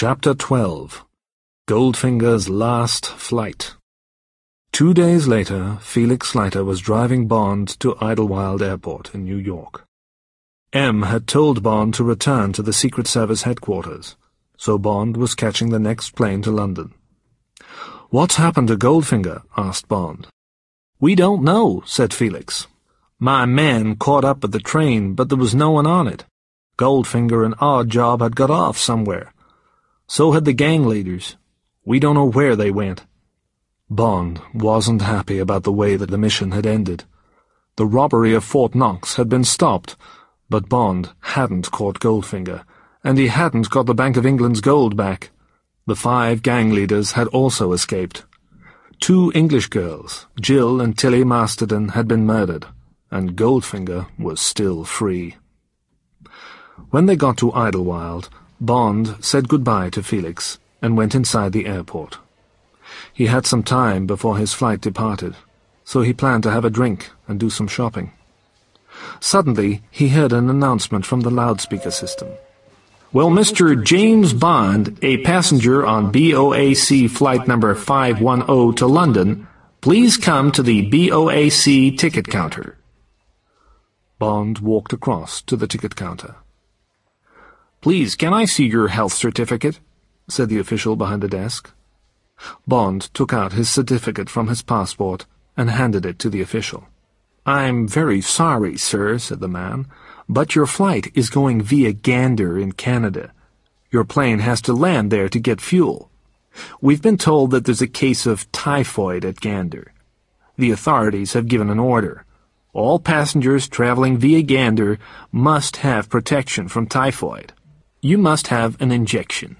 Chapter 12. Goldfinger's Last Flight. 2 days later, Felix Leiter was driving Bond to Idlewild Airport in New York. M had told Bond to return to the Secret Service headquarters, so Bond was catching the next plane to London. "What's happened to Goldfinger?" asked Bond. "We don't know," said Felix. "My men caught up with the train, but there was no one on it. Goldfinger and Oddjob had got off somewhere. So had the gang leaders. We don't know where they went." Bond wasn't happy about the way that the mission had ended. The robbery of Fort Knox had been stopped, but Bond hadn't caught Goldfinger, and he hadn't got the Bank of England's gold back. The 5 gang leaders had also escaped. 2 English girls, Jill and Tilly Masterton, had been murdered, and Goldfinger was still free. When they got to Idlewild, Bond said goodbye to Felix and went inside the airport. He had some time before his flight departed, so he planned to have a drink and do some shopping. Suddenly, he heard an announcement from the loudspeaker system. "Will Mr. James Bond, a passenger on BOAC flight number 510 to London, please come to the BOAC ticket counter." Bond walked across to the ticket counter. "Please, can I see your health certificate?" said the official behind the desk. Bond took out his certificate from his passport and handed it to the official. "I'm very sorry, sir," said the man, "but your flight is going via Gander in Canada. Your plane has to land there to get fuel. We've been told that there's a case of typhoid at Gander. The authorities have given an order. All passengers traveling via Gander must have protection from typhoid. You must have an injection."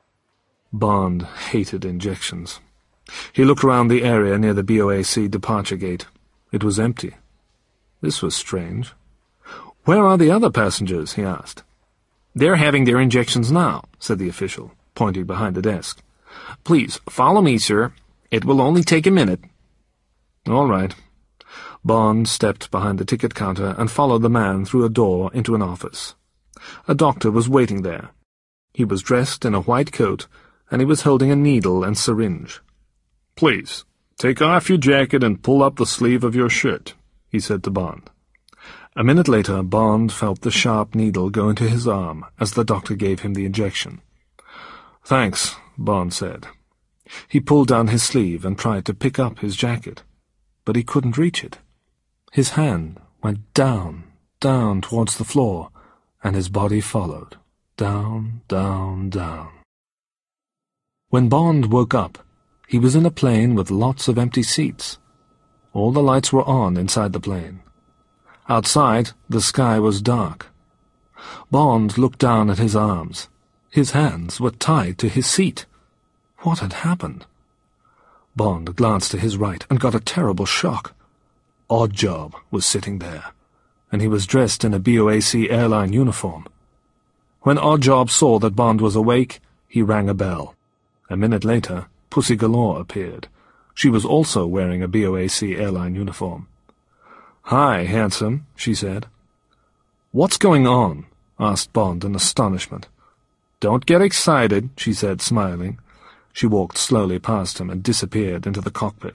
Bond hated injections. He looked around the area near the BOAC departure gate. It was empty. This was strange. "Where are the other passengers?" he asked. "They're having their injections now," said the official, pointing behind the desk. "Please, follow me, sir. It will only take a minute." "All right." Bond stepped behind the ticket counter and followed the man through a door into an office. A doctor was waiting there. He was dressed in a white coat, and he was holding a needle and syringe. "Please, take off your jacket and pull up the sleeve of your shirt," he said to Bond. A minute later, Bond felt the sharp needle go into his arm as the doctor gave him the injection. "Thanks," Bond said. He pulled down his sleeve and tried to pick up his jacket, but he couldn't reach it. His hand went down towards the floor, and his body followed, down. When Bond woke up, he was in a plane with lots of empty seats. All the lights were on inside the plane. Outside, the sky was dark. Bond looked down at his arms. His hands were tied to his seat. What had happened? Bond glanced to his right and got a terrible shock. Oddjob was sitting there, and he was dressed in a BOAC airline uniform. When Oddjob saw that Bond was awake, he rang a bell. A minute later, Pussy Galore appeared. She was also wearing a BOAC airline uniform. "Hi, handsome," she said. "What's going on?" asked Bond in astonishment. "Don't get excited," she said, smiling. She walked slowly past him and disappeared into the cockpit.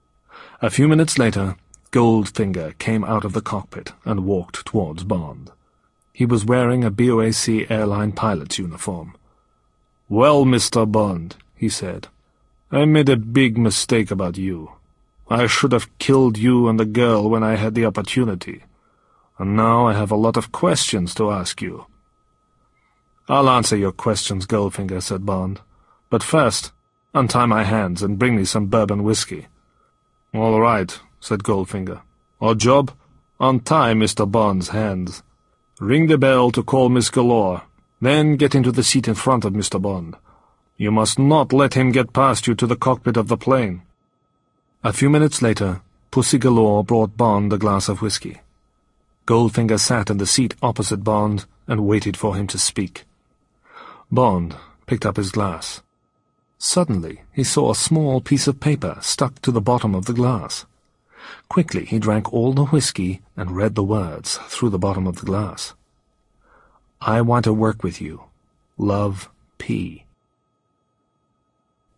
A few minutes later, Goldfinger came out of the cockpit and walked towards Bond. He was wearing a BOAC airline pilot's uniform. "Well, Mr. Bond," he said, "I made a big mistake about you. I should have killed you and the girl when I had the opportunity. And now I have a lot of questions to ask you." "I'll answer your questions, Goldfinger," said Bond. "But first, untie my hands and bring me some bourbon whiskey." "All right," said Goldfinger. "Oddjob, untie Mr. Bond's hands. Ring the bell to call Miss Galore. Then get into the seat in front of Mr. Bond. You must not let him get past you to the cockpit of the plane." A few minutes later, Pussy Galore brought Bond a glass of whiskey. Goldfinger sat in the seat opposite Bond and waited for him to speak. Bond picked up his glass. Suddenly, he saw a small piece of paper stuck to the bottom of the glass. Quickly, he drank all the whiskey and read the words through the bottom of the glass. "I want to work with you. Love, P."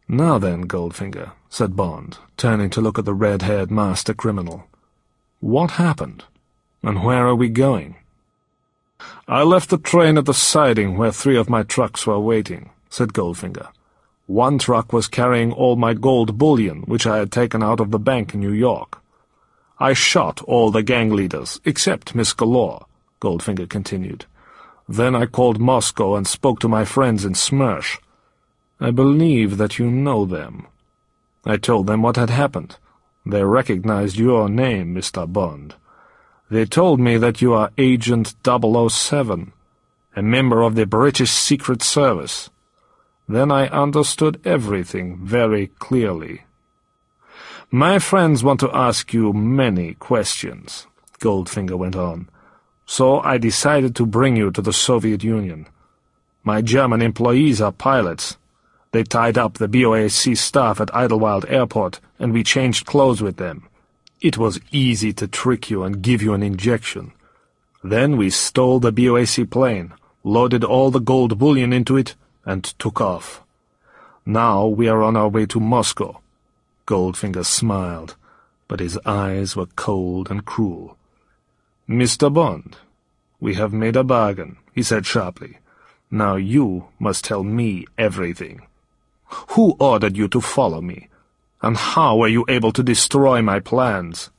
"Now then, Goldfinger," said Bond, turning to look at the red-haired master criminal. "What happened? And where are we going?" "I left the train at the siding where 3 of my trucks were waiting," said Goldfinger. "One truck was carrying all my gold bullion, which I had taken out of the bank in New York. I shot all the gang leaders, except Miss Galore," Goldfinger continued. "Then I called Moscow and spoke to my friends in Smersh. I believe that you know them. I told them what had happened. They recognized your name, Mr. Bond. They told me that you are Agent 007, a member of the British Secret Service. Then I understood everything very clearly. My friends want to ask you many questions," Goldfinger went on, "so I decided to bring you to the Soviet Union. My German employees are pilots. They tied up the BOAC staff at Idlewild Airport, and we changed clothes with them. It was easy to trick you and give you an injection. Then we stole the BOAC plane, loaded all the gold bullion into it, and took off. Now we are on our way to Moscow." Goldfinger smiled, but his eyes were cold and cruel. "Mr. Bond, we have made a bargain," he said sharply. "Now you must tell me everything. Who ordered you to follow me? And how were you able to destroy my plans?"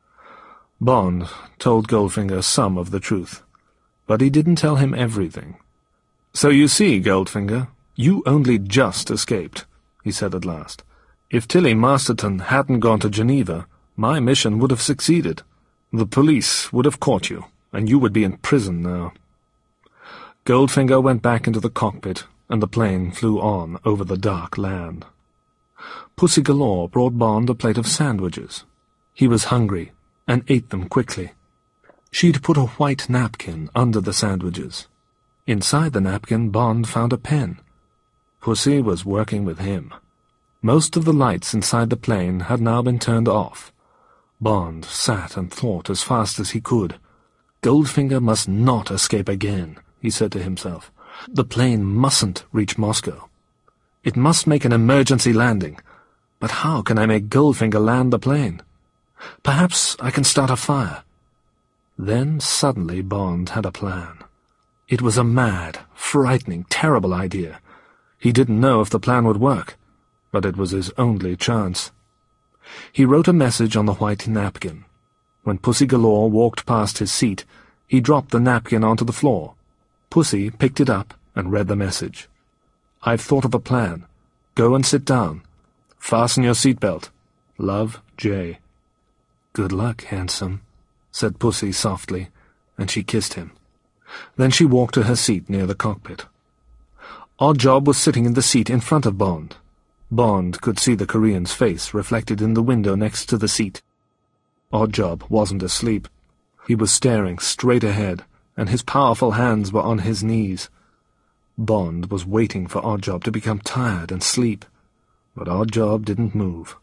Bond told Goldfinger some of the truth, but he didn't tell him everything. "So you see, Goldfinger, you only just escaped," he said at last. "If Tilly Masterton hadn't gone to Geneva, my mission would have succeeded. The police would have caught you, and you would be in prison now." Goldfinger went back into the cockpit, and the plane flew on over the dark land. Pussy Galore brought Bond a plate of sandwiches. He was hungry, and ate them quickly. She'd put a white napkin under the sandwiches. Inside the napkin, Bond found a pen. Pussy was working with him. Most of the lights inside the plane had now been turned off. Bond sat and thought as fast as he could. Goldfinger must not escape again, he said to himself. The plane mustn't reach Moscow. It must make an emergency landing. But how can I make Goldfinger land the plane? Perhaps I can start a fire. Then suddenly Bond had a plan. It was a mad, frightening, terrible idea. He didn't know if the plan would work, but it was his only chance. He wrote a message on the white napkin. When Pussy Galore walked past his seat, he dropped the napkin onto the floor. Pussy picked it up and read the message. "I've thought of a plan. Go and sit down. Fasten your seatbelt. Love, Jay." "Good luck, handsome," said Pussy softly, and she kissed him. Then she walked to her seat near the cockpit. Oddjob was sitting in the seat in front of Bond. Bond could see the Korean's face reflected in the window next to the seat. Oddjob wasn't asleep. He was staring straight ahead, and his powerful hands were on his knees. Bond was waiting for Oddjob to become tired and sleep, but Oddjob didn't move.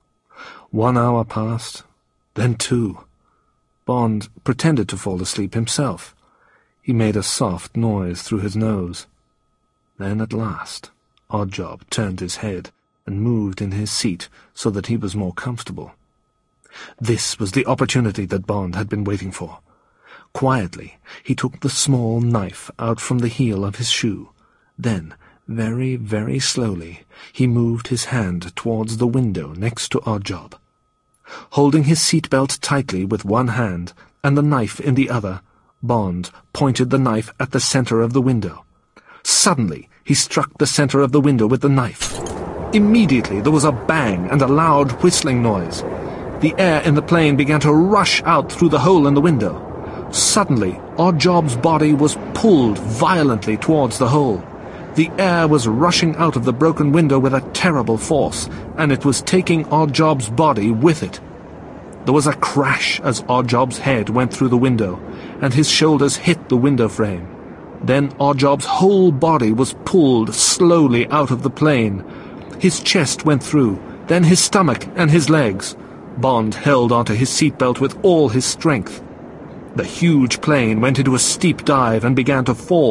1 hour passed, then 2. Bond pretended to fall asleep himself. He made a soft noise through his nose. Then at last, Oddjob turned his head and moved in his seat so that he was more comfortable. This was the opportunity that Bond had been waiting for. Quietly, he took the small knife out from the heel of his shoe. Then, very, very slowly, he moved his hand towards the window next to Oddjob. Holding his seatbelt tightly with one hand and the knife in the other, Bond pointed the knife at the center of the window. Suddenly, he struck the center of the window with the knife. Immediately, there was a bang and a loud whistling noise. The air in the plane began to rush out through the hole in the window. Suddenly, Oddjob's body was pulled violently towards the hole. The air was rushing out of the broken window with a terrible force, and it was taking Oddjob's body with it. There was a crash as Oddjob's head went through the window, and his shoulders hit the window frame. Then Oddjob's whole body was pulled slowly out of the plane. His chest went through, then his stomach and his legs. Bond held onto his seatbelt with all his strength. The huge plane went into a steep dive and began to fall.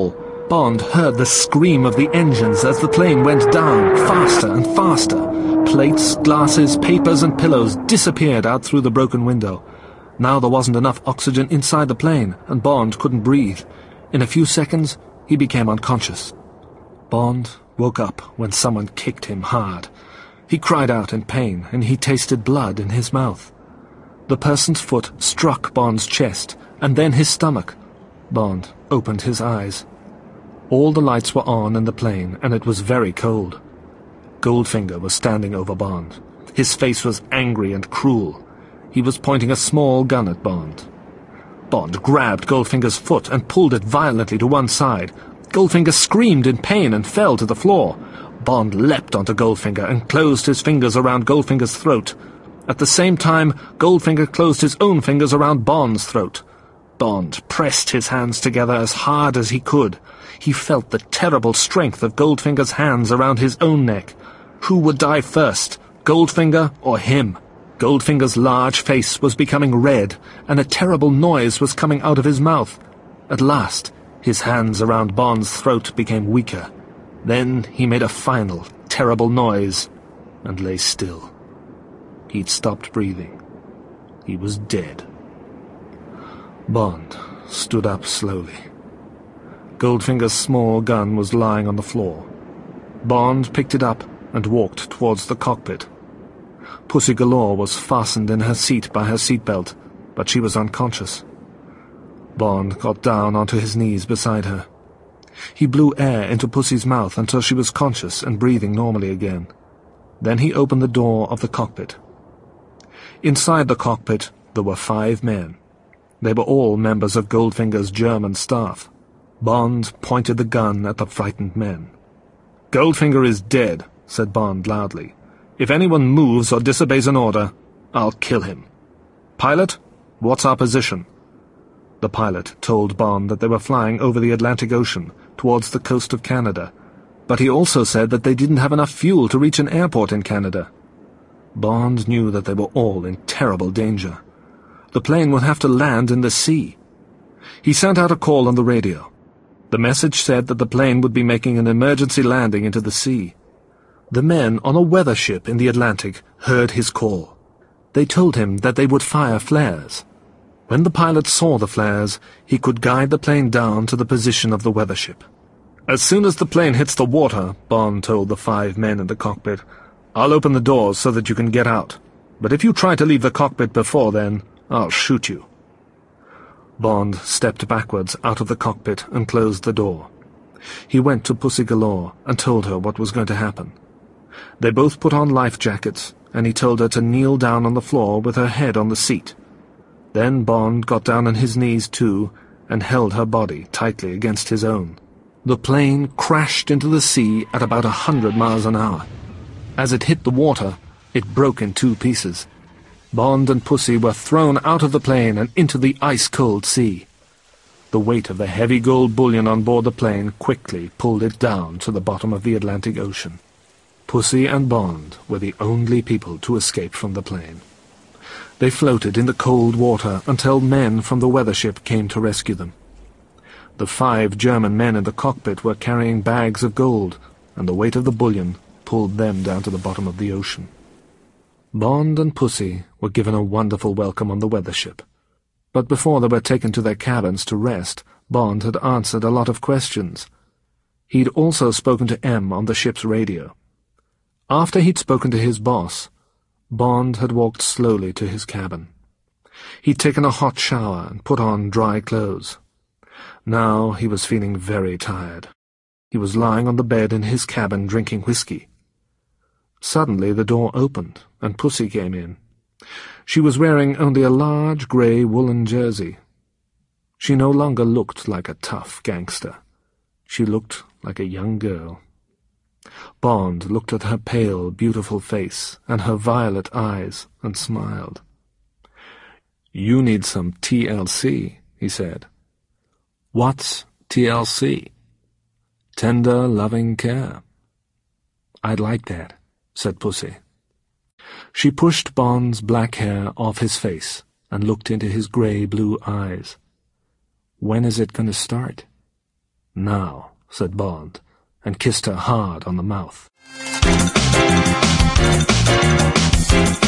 Bond heard the scream of the engines as the plane went down, faster and faster. Plates, glasses, papers and pillows disappeared out through the broken window. Now there wasn't enough oxygen inside the plane, and Bond couldn't breathe. In a few seconds, he became unconscious. Bond woke up when someone kicked him hard. He cried out in pain, and he tasted blood in his mouth. The person's foot struck Bond's chest, and then his stomach. Bond opened his eyes. All the lights were on in the plane, and it was very cold. Goldfinger was standing over Bond. His face was angry and cruel. He was pointing a small gun at Bond. Bond grabbed Goldfinger's foot and pulled it violently to one side. Goldfinger screamed in pain and fell to the floor. Bond leapt onto Goldfinger and closed his fingers around Goldfinger's throat. At the same time, Goldfinger closed his own fingers around Bond's throat. Bond pressed his hands together as hard as he could. He felt the terrible strength of Goldfinger's hands around his own neck. Who would die first, Goldfinger or him? Goldfinger's large face was becoming red, and a terrible noise was coming out of his mouth. At last, his hands around Bond's throat became weaker. Then he made a final, terrible noise, and lay still. He'd stopped breathing. He was dead. Bond stood up slowly. Goldfinger's small gun was lying on the floor. Bond picked it up and walked towards the cockpit. Pussy Galore was fastened in her seat by her seatbelt, but she was unconscious. Bond got down onto his knees beside her. He blew air into Pussy's mouth until she was conscious and breathing normally again. Then he opened the door of the cockpit. Inside the cockpit there were 5 men. They were all members of Goldfinger's German staff. Bond pointed the gun at the frightened men. "Goldfinger is dead," said Bond loudly. "If anyone moves or disobeys an order, I'll kill him. Pilot, what's our position?" The pilot told Bond that they were flying over the Atlantic Ocean, towards the coast of Canada, but he also said that they didn't have enough fuel to reach an airport in Canada. Bond knew that they were all in terrible danger. The plane would have to land in the sea. He sent out a call on the radio. The message said that the plane would be making an emergency landing into the sea. The men on a weather ship in the Atlantic heard his call. They told him that they would fire flares. When the pilot saw the flares, he could guide the plane down to the position of the weather ship. "As soon as the plane hits the water," Bond told the 5 men in the cockpit, "I'll open the doors so that you can get out. But if you try to leave the cockpit before then, I'll shoot you." Bond stepped backwards out of the cockpit and closed the door. He went to Pussy Galore and told her what was going to happen. They both put on life jackets, and he told her to kneel down on the floor with her head on the seat. Then Bond got down on his knees too, and held her body tightly against his own. The plane crashed into the sea at about 100 miles an hour. As it hit the water, it broke in 2 pieces. Bond and Pussy were thrown out of the plane and into the ice-cold sea. The weight of the heavy gold bullion on board the plane quickly pulled it down to the bottom of the Atlantic Ocean. Pussy and Bond were the only people to escape from the plane. They floated in the cold water until men from the weather ship came to rescue them. The 5 German men in the cockpit were carrying bags of gold, and the weight of the bullion pulled them down to the bottom of the ocean. Bond and Pussy were given a wonderful welcome on the weather ship. But before they were taken to their cabins to rest, Bond had answered a lot of questions. He'd also spoken to M on the ship's radio. After he'd spoken to his boss, Bond had walked slowly to his cabin. He'd taken a hot shower and put on dry clothes. Now he was feeling very tired. He was lying on the bed in his cabin drinking whiskey. Suddenly the door opened, and Pussy came in. She was wearing only a large grey woolen jersey. She no longer looked like a tough gangster. She looked like a young girl. Bond looked at her pale, beautiful face and her violet eyes and smiled. "You need some TLC," he said. "What's TLC?" "Tender, loving care." "I'd like that," said Pussy. She pushed Bond's black hair off his face and looked into his grey-blue eyes. "When is it going to start?" "Now," said Bond, and kissed her hard on the mouth.